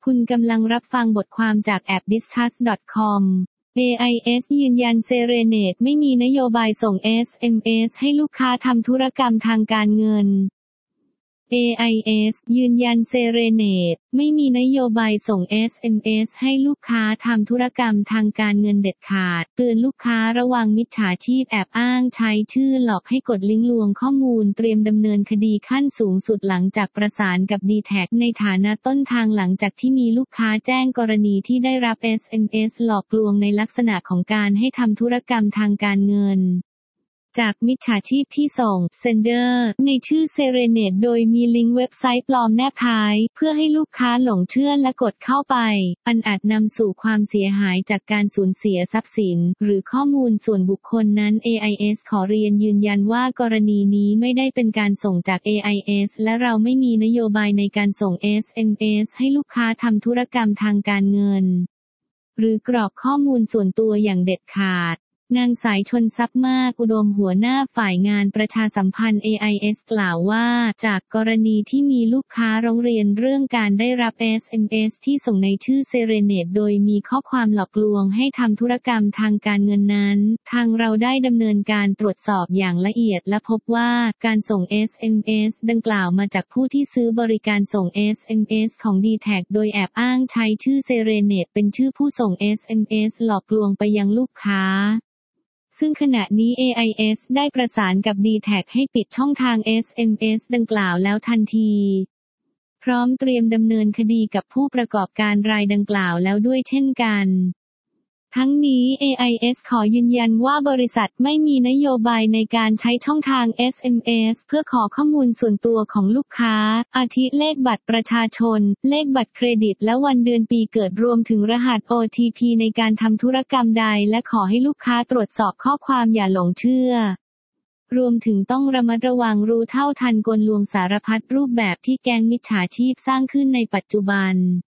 คุณกำลังรับฟังบทความจากแอป discuss.com AIS ยืนยัน Serenade ไม่มีนโยบายส่ง SMS ให้ลูกค้าทำธุรกรรมทางการเงิน AIS ยืนยัน Serenade ไม่มีนโยบายส่ง SMS ให้ลูกค้าทำธุรกรรมทางการเงินเด็ดขาดเตือนลูกค้าระวังมิจฉาชีพแอบอ้างใช้ชื่อหลอกให้กดลิงก์ลวงข้อมูลเตรียมดำเนินคดีขั้นสูงสุดหลังจากประสานกับ D-Tag ในฐานะต้นทางหลังจากที่มีลูกค้าแจ้งกรณีที่ได้รับ SMS หลอกลวงในลักษณะของการให้ทำธุรกรรมทางการเงินจากมิจฉาชีพที่ส่ง Sender ในชื่อ Serenade โดยมีลิงก์เว็บไซต์ปลอมแนบท้ายเพื่อให้ลูกค้าหลงเชื่อและกดเข้าไปอันอาจนำสู่ความเสียหายจากการสูญเสียทรัพย์สินหรือข้อมูลส่วนบุคคลนั้น AIS ขอเรียนยืนยันว่ากรณีนี้ไม่ได้เป็นการส่งจาก AIS และเราไม่มีนโยบายในการส่ง SMS ให้ลูกค้าทำธุรกรรมทางการเงินหรือกรอกข้อมูลส่วนตัวอย่างเด็ดขาดนางสายชนทรัพย์มากอุดมหัวหน้าฝ่ายงานประชาสัมพันธ์ AIS กล่าวว่าจากกรณีที่มีลูกค้าร้องเรียนเรื่องการได้รับ SMS ที่ส่งในชื่อ Serenade โดยมีข้อความหลอกลวงให้ทำธุรกรรมทางการเงินนั้นทางเราได้ดำเนินการตรวจสอบอย่างละเอียดและพบว่าการส่ง SMS ดังกล่าวมาจากผู้ที่ซื้อบริการส่ง SMS ของ D-Tag โดยแอบอ้างใช้ชื่อ Serenade เป็นชื่อผู้ส่ง SMS หลอกลวงไปยังลูกค้าซึ่งขณะนี้ AIS ได้ประสานกับ D-Tag ให้ปิดช่องทาง SMS ดังกล่าวแล้วทันทีพร้อมเตรียมดำเนินคดีกับผู้ประกอบการรายดังกล่าวแล้วด้วยเช่นกันทั้งนี้ AIS ขอยืนยันว่าบริษัทไม่มีนโยบายในการใช้ช่องทาง SMS เพื่อขอข้อมูลส่วนตัวของลูกค้าอาทิเลขบัตรประชาชนเลขบัตรเครดิตและวันเดือนปีเกิดรวมถึงรหัส OTP ในการทำธุรกรรมใดและขอให้ลูกค้าตรวจสอบข้อความอย่าหลงเชื่อรวมถึงต้องระมัดระวังรู้เท่าทันกลลวงสารพัดรูปแบบที่แก๊งมิจฉาชีพสร้างขึ้นในปัจจุบัน